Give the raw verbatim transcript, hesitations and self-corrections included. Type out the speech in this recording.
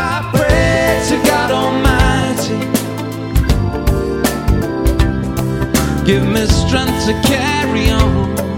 I pray to God Almighty, give me strength to carry on.